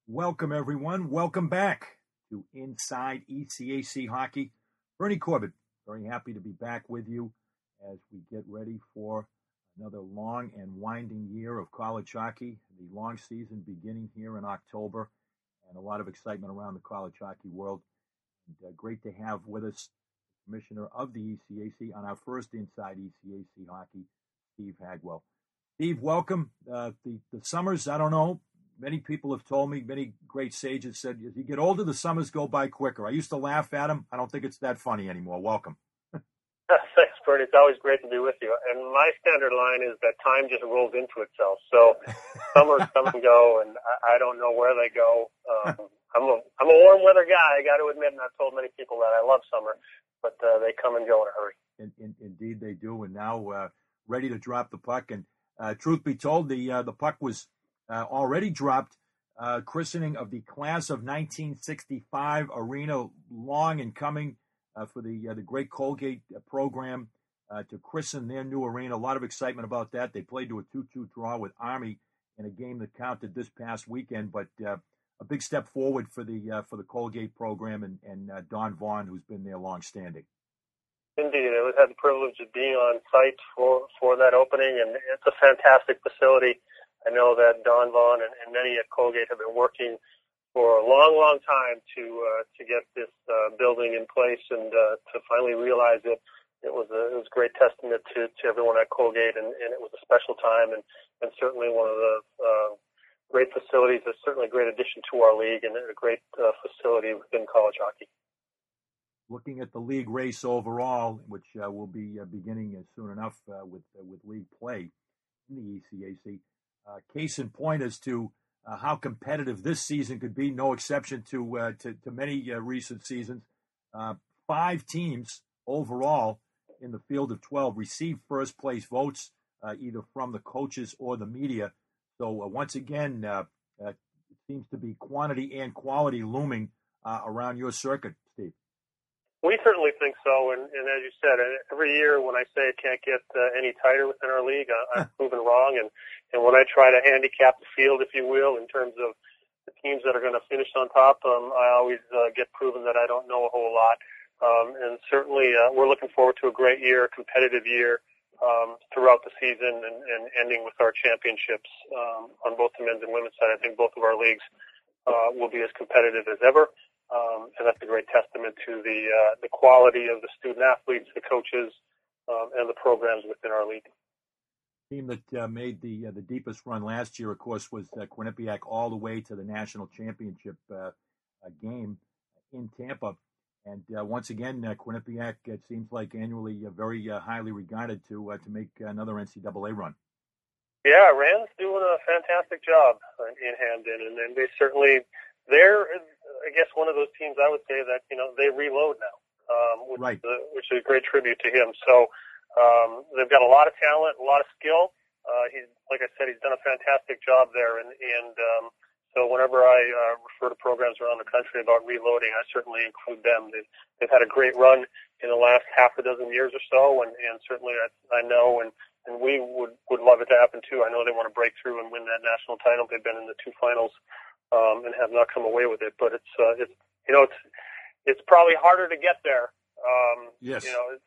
Welcome, everyone. Welcome back to Inside ECAC Hockey. Bernie Corbett, very happy to be back with you as we get ready for another long and winding year of college hockey. The long season beginning here in October, and a lot of excitement around the college hockey world. And, great to have with us the commissioner of the ECAC on our first Inside ECAC Hockey, Steve Hagwell. Steve, welcome. The summers, I don't know. Many people have told me, many great sages said, as you get older, the summers go by quicker. I used to laugh at them. I don't think it's that funny anymore. Welcome. Thanks, Bernie. It's always great to be with you. And my standard line is that time just rolls into itself. So summers come and go, and I don't know where they go. I'm a warm weather guy, I got to admit, and I've told many people that I love summer, but they come and go in a hurry. Indeed they do, and now ready to drop the puck. And truth be told, the puck was already dropped. Christening of the class of 1965 arena, long in coming for the great Colgate program to christen their new arena. A lot of excitement about that. They played to a 2-2 draw with Army in a game that counted this past weekend, but a big step forward for the Colgate program and Don Vaughn, who's been there long standing. Indeed, I had the privilege of being on site for that opening, and it's a fantastic facility. I know that Don Vaughn and many at Colgate have been working for a long, long time to get this building in place and to finally realize it. It was a great testament to everyone at Colgate, and it was a special time and certainly one of the great facilities. It's certainly a great addition to our league and a great facility within college hockey. Looking at the league race overall, which will be beginning soon enough with league play in the ECAC. Case in point as to how competitive this season could be, no exception to many recent seasons. 5 teams overall in the field of 12 received first place votes, either from the coaches or the media. So once again, it seems to be quantity and quality looming around your circuit, Steve. We certainly think so, and as you said, every year when I say it can't get any tighter within our league, I'm proven wrong. And when I try to handicap the field, if you will, in terms of the teams that are going to finish on top, I always get proven that I don't know a whole lot. And certainly we're looking forward to a great year, a competitive year throughout the season and ending with our championships on both the men's and women's side. I think both of our leagues will be as competitive as ever. And that's a great testament to the quality of the student athletes, the coaches, and the programs within our league. The team that made the deepest run last year, of course, was Quinnipiac, all the way to the national championship game in Tampa. And once again, Quinnipiac, it seems like annually very highly regarded to make another NCAA run. Yeah, Rand's doing a fantastic job in Hamden, and they certainly they're, I guess, one of those teams I would say that they reload now, right. Which is a great tribute to him. So they've got a lot of talent, a lot of skill. He's, like I said, he's done a fantastic job there, and so whenever I refer to programs around the country about reloading, I certainly include them. They've had a great run in the last half a dozen years or so, and certainly I know, and we would love it to happen too. I know they want to break through and win that national title. They've been in the 2 finals and have not come away with it, but it's probably harder to get there. Yes.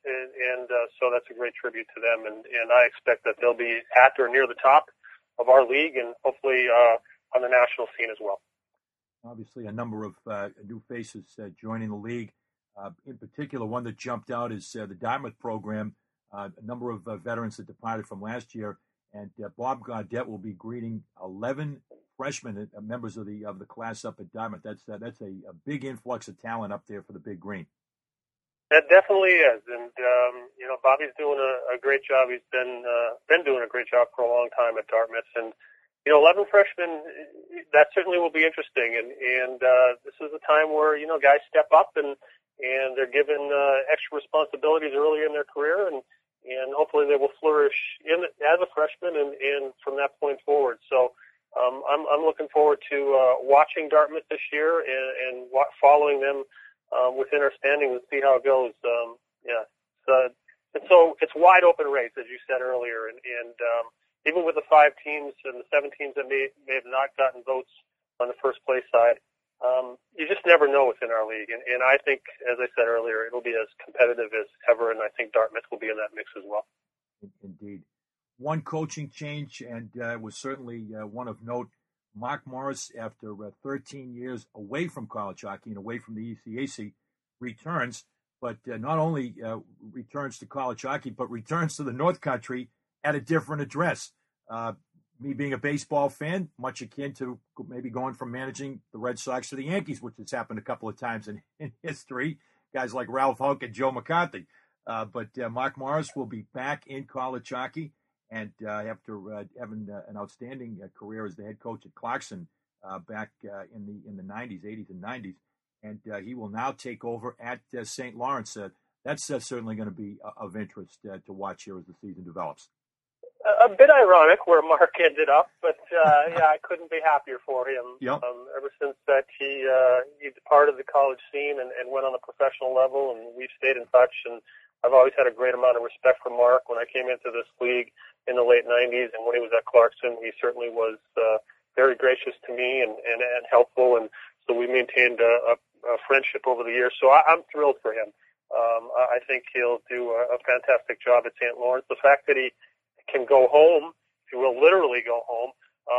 So that's a great tribute to them, and I expect that they'll be at or near the top of our league, and hopefully on the national scene as well. Obviously, a number of new faces joining the league. In particular, one that jumped out is the Dartmouth program. A number of veterans that departed from last year, and Bob Gaudette will be greeting 11 freshmen, members of the class up at Dartmouth. That's a big influx of talent up there for the Big Green. That definitely is, and Bobby's doing a great job. He's been doing a great job for a long time at Dartmouth, and 11 freshmen, that certainly will be interesting. And this is a time where guys step up and they're given extra responsibilities early in their career, and hopefully they will flourish as a freshman and from that point forward. So I'm looking forward to watching Dartmouth this year and following them within our standings and see how it goes. So it's wide open race, as you said earlier, and even with the 5 teams and the 7 teams that may have not gotten votes on the first place side. You just never know within our league. And I think, as I said earlier, it'll be as competitive as ever, and I think Dartmouth will be in that mix as well. Indeed. One coaching change, and was certainly one of note. Mark Morris, after 13 years away from college hockey and away from the ECAC, returns, but not only returns to college hockey, but returns to the North Country at a different address. Me being a baseball fan, much akin to maybe going from managing the Red Sox to the Yankees, which has happened a couple of times in history, guys like Ralph Houk and Joe McCarthy. But Mark Morris will be back in college hockey, and after having an outstanding career as the head coach at Clarkson back in the 90s, 80s and 90s, and he will now take over at St. Lawrence. That's certainly going to be of interest to watch here as the season develops. A bit ironic where Mark ended up, but yeah, I couldn't be happier for him. Yep. Ever since that he departed the college scene and went on a professional level, and we've stayed in touch. And I've always had a great amount of respect for Mark. When I came into this league in the late 90s, and when he was at Clarkson, he certainly was very gracious to me and helpful. And so we maintained a friendship over the years. So I'm thrilled for him. I think he'll do a fantastic job at St. Lawrence. The fact that he can go home, if you will, literally go home,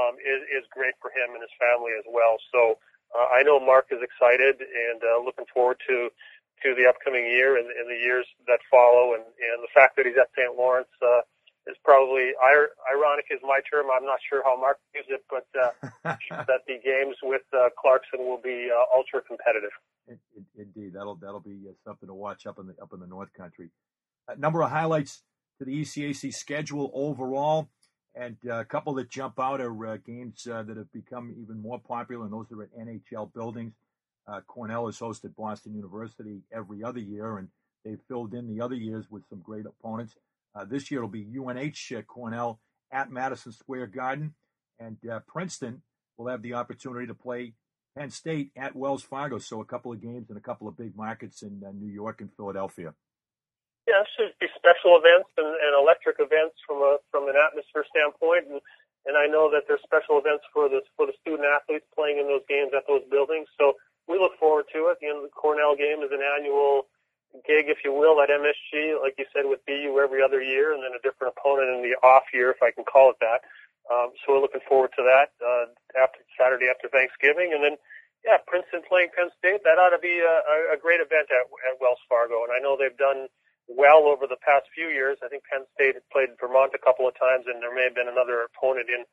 is great for him and his family as well. So I know Mark is excited and looking forward to the upcoming year and the years that follow. And the fact that he's at St. Lawrence is probably ironic is my term. I'm not sure how Mark views it, but that the games with Clarkson will be ultra competitive. Indeed, that'll be something to watch up in the North Country. A number of highlights to the ECAC schedule overall, and a couple that jump out are games that have become even more popular, and those are at NHL buildings. Cornell has hosted Boston University every other year, and they've filled in the other years with some great opponents. This year it'll be UNH Cornell at Madison Square Garden, and Princeton will have the opportunity to play Penn State at Wells Fargo, so a couple of games in a couple of big markets in New York and Philadelphia. Yeah, it should be special events and electric events from an atmosphere standpoint, and I know that there's special events for the student athletes playing in those games at those buildings. So we look forward to it. The Cornell game is an annual gig, if you will, at MSG, like you said, with BU every other year, and then a different opponent in the off year, if I can call it that. So we're looking forward to that after Saturday after Thanksgiving, and then Princeton playing Penn State. That ought to be a great event at Wells Fargo, and I know they've done well over the past few years. I think Penn State had played Vermont a couple of times, and there may have been another opponent in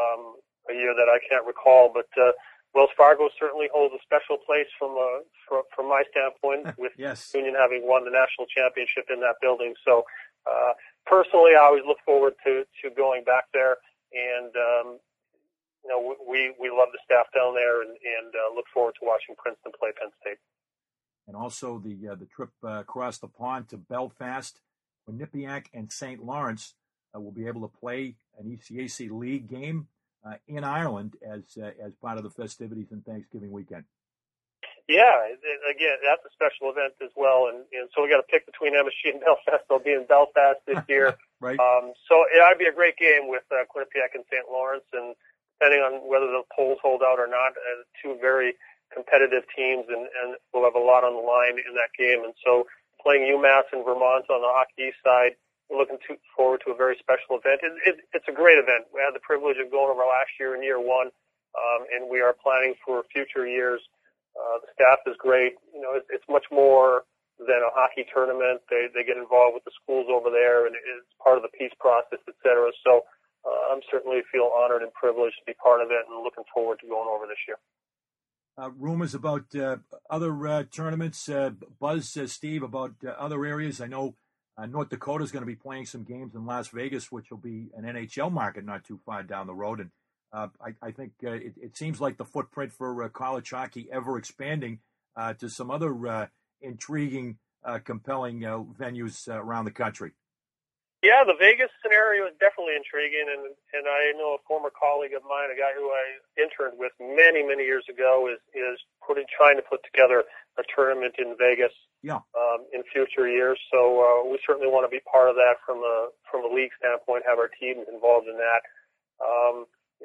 a year that I can't recall. But Wells Fargo certainly holds a special place from my standpoint, with yes. Union having won the national championship in that building. So personally, I always look forward to going back there, and we love the staff down there, and look forward to watching Princeton play Penn State. And also the trip across the pond to Belfast, Quinnipiac, and St. Lawrence will be able to play an ECAC league game in Ireland as part of the festivities in Thanksgiving weekend. Yeah, again, that's a special event as well, and so we got to pick between MSG and Belfast. They'll be in Belfast this year. Right. So it'd be a great game with Quinnipiac and St. Lawrence, and depending on whether the polls hold out or not, two very competitive teams, and we'll have a lot on the line in that game. And so playing UMass and Vermont on the hockey side, we're looking forward to a very special event. It's a great event. We had the privilege of going over last year in year one, and we are planning for future years. The staff is great. It's much more than a hockey tournament. They get involved with the schools over there, and it's part of the peace process, et cetera. So I'm certainly feel honored and privileged to be part of it, and looking forward to going over this year. Rumors about other tournaments. Buzz, Steve, about other areas. I know North Dakota is going to be playing some games in Las Vegas, which will be an NHL market not too far down the road. And I think it seems like the footprint for college hockey ever expanding to some other intriguing, compelling venues around the country. Yeah, the Vegas scenario is definitely intriguing, and I know a former colleague of mine, a guy who I interned with many, many years ago, is trying to put together a tournament in Vegas in future years. So we certainly want to be part of that from a league standpoint, have our teams involved in that.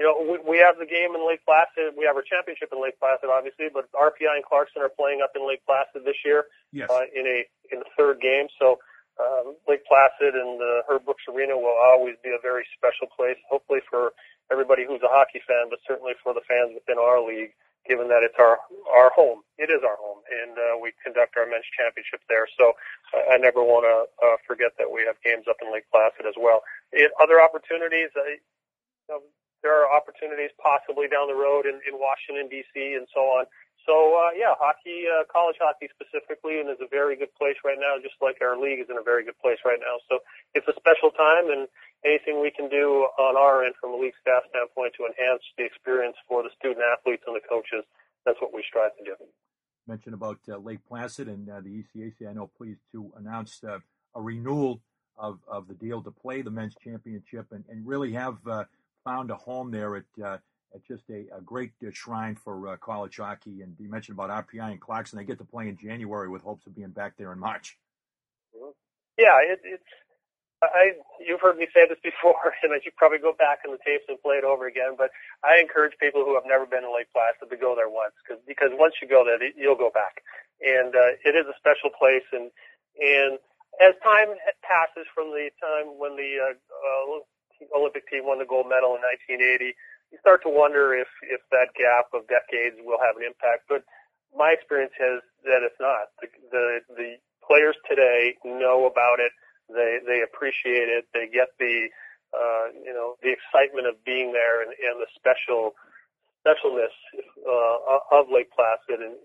we have the game in Lake Placid. We have our championship in Lake Placid, obviously, but RPI and Clarkson are playing up in Lake Placid this year. Yes. In the third game. So Lake Placid and the Herb Brooks Arena will always be a very special place, hopefully for everybody who's a hockey fan, but certainly for the fans within our league, given that it's our home. It is our home, and we conduct our men's championship there. So I never want to forget that we have games up in Lake Placid as well. Other opportunities, there are opportunities possibly down the road in Washington, D.C., and so on. So, hockey, college hockey specifically, and is a very good place right now, just like our league is in a very good place right now. So it's a special time, and anything we can do on our end from a league staff standpoint to enhance the experience for the student-athletes and the coaches, that's what we strive to do. Mentioned about Lake Placid and the ECAC, I know, pleased to announce a renewal of the deal to play the men's championship and really have found a home there at just a great shrine for college hockey. And you mentioned about RPI and Clarkson. They get to play in January with hopes of being back there in March. Yeah, you've heard me say this before, and I should probably go back in the tapes and play it over again. But I encourage people who have never been to Lake Placid to go there once, because once you go there, you'll go back. And it is a special place. And as time passes from the time when the Olympic team won the gold medal in 1980, you start to wonder if that gap of decades will have an impact. But my experience is that it's not. The players today know about it. They appreciate it. They get the excitement of being there and the specialness of Lake Placid and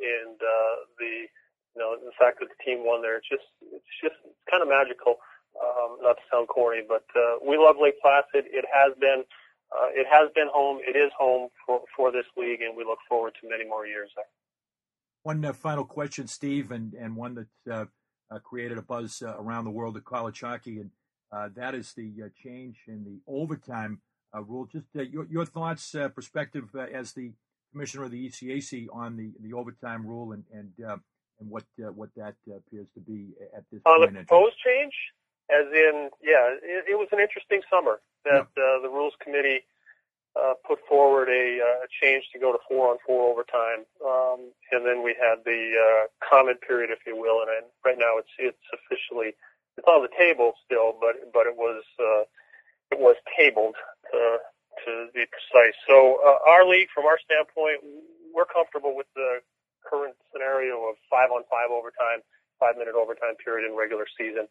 the fact that the team won there. It's kind of magical. Not to sound corny, but we love Lake Placid. It has been home. It is home for this league, and we look forward to many more years there. One final question, Steve, and one that created a buzz around the world of college hockey, and that is the change in the overtime rule. Just your thoughts, perspective as the commissioner of the ECAC on the overtime rule and what that appears to be at this point. On the proposed change? As in, it was an interesting summer that the Rules Committee put forward a change to go to 4-on-4 overtime, and then we had the comment period, if you will, and right now it's officially on the table still, but it was tabled to be precise. So our league, from our standpoint, we're comfortable with the current scenario of 5-on-5 overtime, 5-minute overtime period in regular season.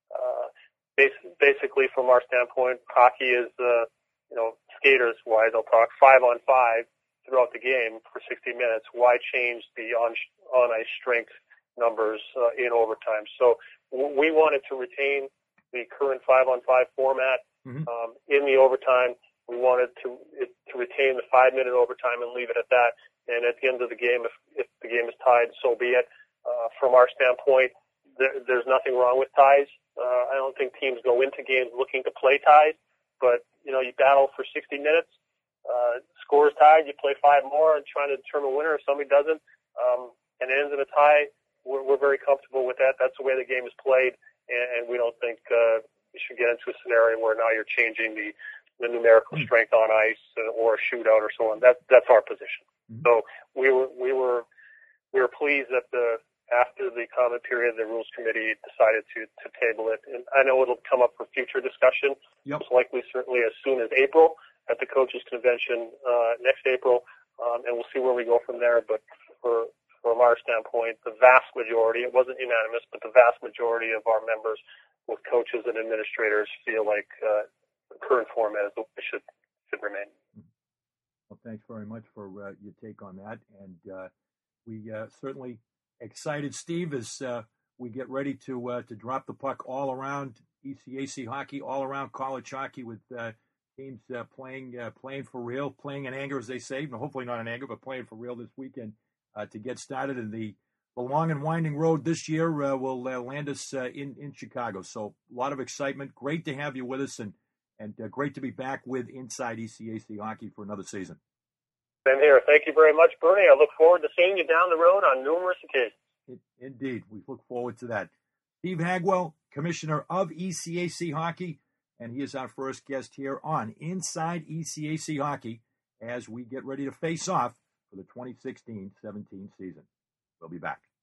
Basically, from our standpoint, hockey is, skaters-wise, I'll talk 5-on-5 throughout the game for 60 minutes. Why change the on-ice strength numbers in overtime? So we wanted to retain the current 5-on-5 format in the overtime. We wanted to retain the 5-minute overtime and leave it at that. And at the end of the game, if the game is tied, so be it. From our standpoint, there's nothing wrong with ties. I don't think teams go into games looking to play ties, but you battle for 60 minutes. Scores tied, you play 5 more and trying to determine a winner. If somebody doesn't, and it ends in a tie, we're very comfortable with that. That's the way the game is played, and we don't think you should get into a scenario where now you're changing the numerical strength on ice or a shootout or so on. That's our position. So we were pleased that after the comment period, the Rules Committee decided to table it. And I know it'll come up for future discussion, most likely certainly as soon as April at the Coaches Convention next April, and we'll see where we go from there. But from our standpoint, the vast majority, it wasn't unanimous, but the vast majority of our members with coaches and administrators feel like the current format is what should remain. Well, thanks very much for your take on that. And we certainly excited, Steve, as we get ready to drop the puck all around ECAC hockey, all around college hockey, with teams playing for real, playing in anger, as they say. Hopefully not in anger, but playing for real this weekend to get started. And the long and winding road this year will land us in Chicago. So a lot of excitement. Great to have you with us, and great to be back with Inside ECAC Hockey for another season. Same here. Thank you very much, Bernie. I look forward to seeing you down the road on numerous occasions. Indeed. We look forward to that. Steve Hagwell, Commissioner of ECAC Hockey, and he is our first guest here on Inside ECAC Hockey. as we get ready to face off for the 2016-17 season. We'll be back.